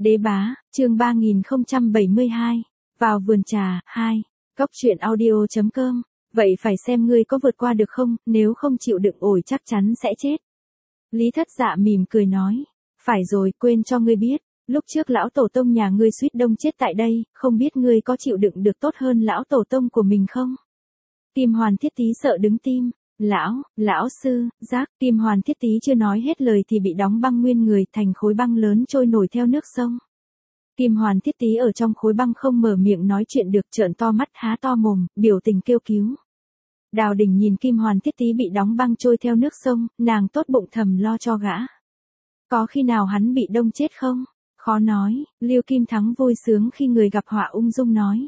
Đế bá, chương 3072. Vào vườn trà, 2. Cóc truyện audio.com. Vậy phải xem ngươi có vượt qua được không, nếu không chịu đựng ổi chắc chắn sẽ chết. Lý Thất Dạ mỉm cười nói. Phải rồi, quên cho ngươi biết. Lúc trước lão tổ tông nhà ngươi suýt đông chết tại đây, không biết ngươi có chịu đựng được tốt hơn lão tổ tông của mình không? Kim Hoàn Thiết Tý sợ đứng tim. Lão sư, giác, Kim Hoàn Thiết Tý chưa nói hết lời thì bị đóng băng nguyên người thành khối băng lớn trôi nổi theo nước sông. Kim Hoàn Thiết Tý ở trong khối băng không mở miệng nói chuyện được, trợn to mắt há to mồm, biểu tình kêu cứu. Đào Đình nhìn Kim Hoàn Thiết Tý bị đóng băng trôi theo nước sông, nàng tốt bụng thầm lo cho gã. Có khi nào hắn bị đông chết không? Khó nói, Lưu Kim Thắng vui sướng khi người gặp họa ung dung nói.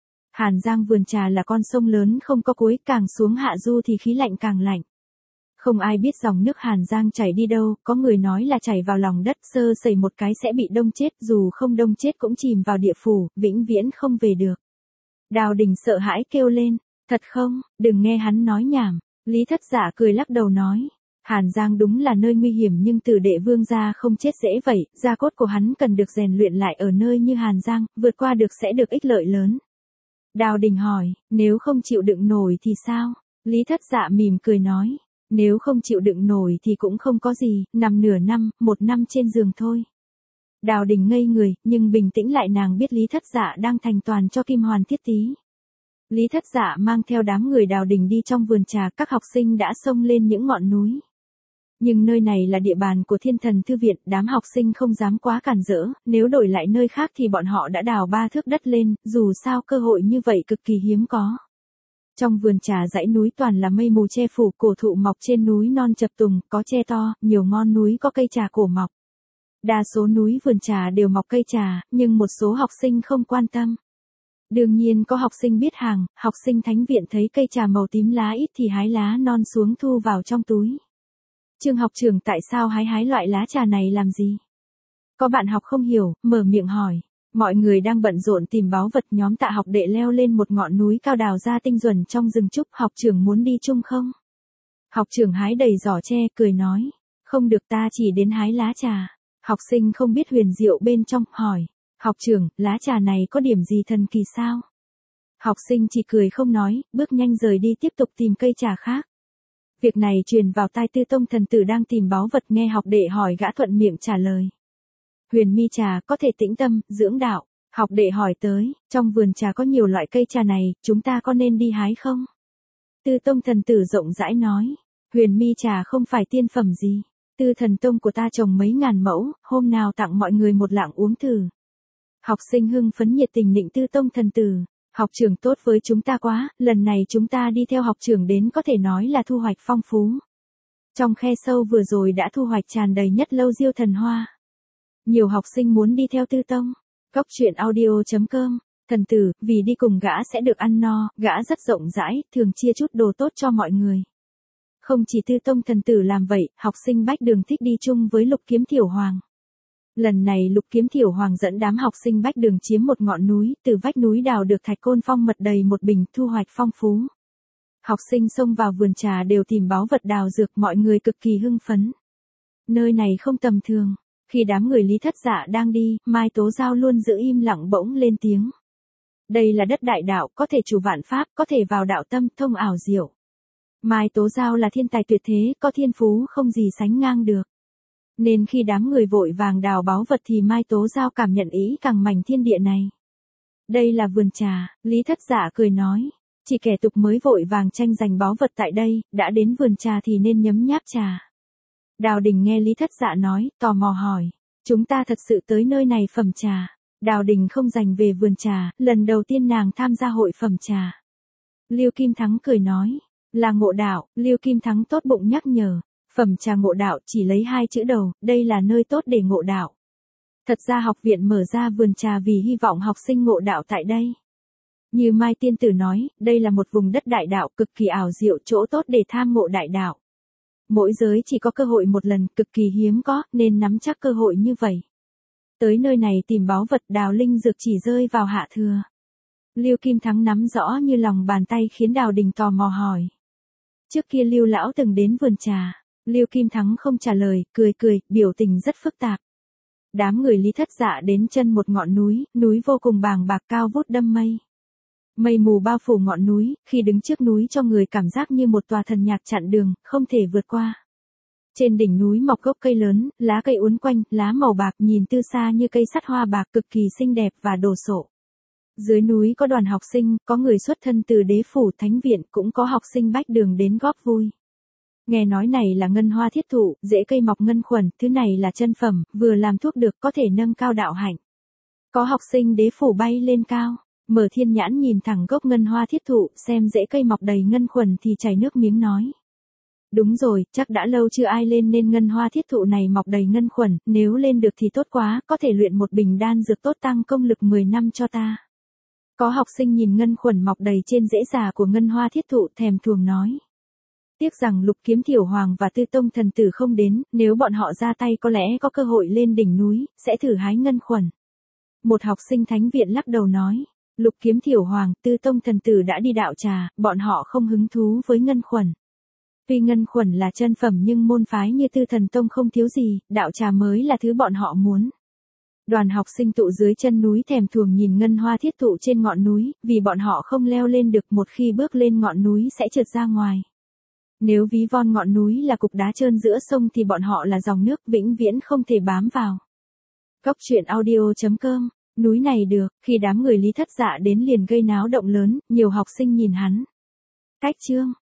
Hàn Giang vườn trà là con sông lớn không có cuối, càng xuống hạ du thì khí lạnh càng lạnh. Không ai biết dòng nước Hàn Giang chảy đi đâu, có người nói là chảy vào lòng đất, sơ sẩy một cái sẽ bị đông chết, dù không đông chết cũng chìm vào địa phủ, vĩnh viễn không về được. Đào Đình sợ hãi kêu lên, thật không, đừng nghe hắn nói nhảm. Lý Thất Dạ cười lắc đầu nói, Hàn Giang đúng là nơi nguy hiểm nhưng Tử Đệ Vương gia không chết dễ vậy, da cốt của hắn cần được rèn luyện lại ở nơi như Hàn Giang, vượt qua được sẽ được ích lợi lớn. Đào Đình hỏi, nếu không chịu đựng nổi thì sao? Lý Thất Dạ mỉm cười nói, nếu không chịu đựng nổi thì cũng không có gì, nằm nửa năm, 1 năm trên giường thôi. Đào Đình ngây người, nhưng bình tĩnh lại, nàng biết Lý Thất Dạ đang thành toàn cho Kim Hoàn Thiết Tý. Lý Thất Dạ mang theo đám người Đào Đình đi trong vườn trà, các học sinh đã xông lên những ngọn núi. Nhưng nơi này là địa bàn của Thiên Thần Thư Viện, đám học sinh không dám quá cản rỡ, nếu đổi lại nơi khác thì bọn họ đã đào 3 thước đất lên, dù sao cơ hội như vậy cực kỳ hiếm có. Trong vườn trà dãy núi toàn là mây mù che phủ, cổ thụ mọc trên núi non chập tùng, có tre to, nhiều ngọn núi có cây trà cổ mọc. Đa số núi vườn trà đều mọc cây trà, nhưng một số học sinh không quan tâm. Đương nhiên có học sinh biết hàng, học sinh Thánh Viện thấy cây trà màu tím lá ít thì hái lá non xuống thu vào trong túi. Trương học trưởng tại sao hái loại lá trà này làm gì? Có bạn học không hiểu, mở miệng hỏi. Mọi người đang bận rộn tìm báu vật, nhóm Tạ học đệ leo lên một ngọn núi cao đào ra tinh duẩn trong rừng trúc, học trưởng muốn đi chung không? Học trưởng hái đầy giỏ tre, cười nói. Không được, ta chỉ đến hái lá trà. Học sinh không biết huyền diệu bên trong, hỏi. Học trưởng, lá trà này có điểm gì thần kỳ sao? Học sinh chỉ cười không nói, bước nhanh rời đi tiếp tục tìm cây trà khác. Việc này truyền vào tai Tư Tông thần tử đang tìm báu vật, nghe học đệ hỏi gã thuận miệng trả lời. Huyền mi trà có thể tĩnh tâm, dưỡng đạo. Học đệ hỏi tới, trong vườn trà có nhiều loại cây trà này, chúng ta có nên đi hái không? Tư Tông thần tử rộng rãi nói, huyền mi trà không phải tiên phẩm gì. Tư Thần Tông của ta trồng mấy ngàn mẫu, hôm nào tặng mọi người một lạng uống thử. Học sinh hưng phấn nhiệt tình nịnh Tư Tông thần tử. Học trưởng tốt với chúng ta quá, lần này chúng ta đi theo học trưởng đến có thể nói là thu hoạch phong phú. Trong khe sâu vừa rồi đã thu hoạch tràn đầy nhất lâu diêu thần hoa. Nhiều học sinh muốn đi theo Tư Tông. Cóc truyện audio.com. Thần tử, vì đi cùng gã sẽ được ăn no, gã rất rộng rãi, thường chia chút đồ tốt cho mọi người. Không chỉ Tư Tông thần tử làm vậy, học sinh Bách Đường thích đi chung với Lục Kiếm Thiểu Hoàng. Lần này Lục Kiếm Thiểu Hoàng dẫn đám học sinh Bách Đường chiếm một ngọn núi, từ vách núi đào được thạch côn phong mật đầy một bình, thu hoạch phong phú. Học sinh xông vào vườn trà đều tìm báu vật đào dược, mọi người cực kỳ hưng phấn. Nơi này không tầm thường. Khi đám người Lý Thất Dạ đang đi, Mai Tố Giao luôn giữ im lặng bỗng lên tiếng. Đây là đất đại đạo, có thể chủ vạn pháp, có thể vào đạo tâm, thông ảo diệu. Mai Tố Giao là thiên tài tuyệt thế, có thiên phú không gì sánh ngang được. Nên khi đám người vội vàng đào báu vật thì Mai Tố Giao cảm nhận ý càng mảnh thiên địa này. Đây là vườn trà, Lý Thất Dạ cười nói. Chỉ kẻ tục mới vội vàng tranh giành báu vật tại đây, đã đến vườn trà thì nên nhấm nháp trà. Đào Đình nghe Lý Thất Dạ nói, tò mò hỏi. Chúng ta thật sự tới nơi này phẩm trà. Đào Đình không dành về vườn trà, lần đầu tiên nàng tham gia hội phẩm trà. Lưu Kim Thắng cười nói. Là ngộ đạo, Lưu Kim Thắng tốt bụng nhắc nhở. Phẩm trà ngộ đạo chỉ lấy 2 chữ đầu, đây là nơi tốt để ngộ đạo. Thật ra học viện mở ra vườn trà vì hy vọng học sinh ngộ đạo tại đây. Như Mai Tiên Tử nói, đây là một vùng đất đại đạo cực kỳ ảo diệu, chỗ tốt để tham ngộ đại đạo. Mỗi giới chỉ có cơ hội một lần, cực kỳ hiếm có, nên nắm chắc cơ hội như vậy. Tới nơi này tìm báu vật, đào linh dược chỉ rơi vào hạ thừa. Lưu Kim Thắng nắm rõ như lòng bàn tay khiến Đào Đình tò mò hỏi. Trước kia Lưu lão từng đến vườn trà. Lưu Kim Thắng không trả lời, cười, biểu tình rất phức tạp. đám người Lý Thất Dạ đến chân một ngọn núi, núi vô cùng bàng bạc cao vút đâm mây. Mây mù bao phủ ngọn núi, khi đứng trước núi cho người cảm giác như một tòa thần nhạc chặn đường, không thể vượt qua. Trên đỉnh núi mọc gốc cây lớn, lá cây uốn quanh, lá màu bạc nhìn từ xa như cây sắt hoa bạc cực kỳ xinh đẹp và đồ sộ. Dưới núi có đoàn học sinh, có người xuất thân từ đế phủ thánh viện, cũng có học sinh bách đường đến góp vui. Nghe nói này là ngân hoa thiết thụ, rễ cây mọc ngân khuẩn, thứ này là chân phẩm, vừa làm thuốc được có thể nâng cao đạo hạnh. Có học sinh đế phủ bay lên cao, mở thiên nhãn nhìn thẳng gốc ngân hoa thiết thụ, xem rễ cây mọc đầy ngân khuẩn thì chảy nước miếng nói. Đúng rồi, chắc đã lâu chưa ai lên nên ngân hoa thiết thụ này mọc đầy ngân khuẩn, nếu lên được thì tốt quá, có thể luyện một bình đan dược tốt tăng công lực 10 năm cho ta. Có học sinh nhìn ngân khuẩn mọc đầy trên rễ già của ngân hoa thiết thụ thèm thuồng nói. Tiếc rằng Lục Kiếm Thiểu Hoàng và Tư Tông thần tử không đến, nếu bọn họ ra tay có lẽ có cơ hội lên đỉnh núi, sẽ thử hái ngân khuẩn. Một học sinh thánh viện lắc đầu nói, Lục Kiếm Thiểu Hoàng, Tư Tông thần tử đã đi đạo trà, bọn họ không hứng thú với ngân khuẩn. Tuy ngân khuẩn là chân phẩm nhưng môn phái như Tư Thần Tông không thiếu gì, đạo trà mới là thứ bọn họ muốn. Đoàn học sinh tụ dưới chân núi thèm thuồng nhìn ngân hoa thiết thụ trên ngọn núi, vì bọn họ không leo lên được, một khi bước lên ngọn núi sẽ trượt ra ngoài. Nếu ví von ngọn núi là cục đá trơn giữa sông thì bọn họ là dòng nước vĩnh viễn không thể bám vào. Cốc truyện audio.com, núi này được, khi đám người Lý Thất Dạ đến liền gây náo động lớn, nhiều học sinh nhìn hắn. Cách chương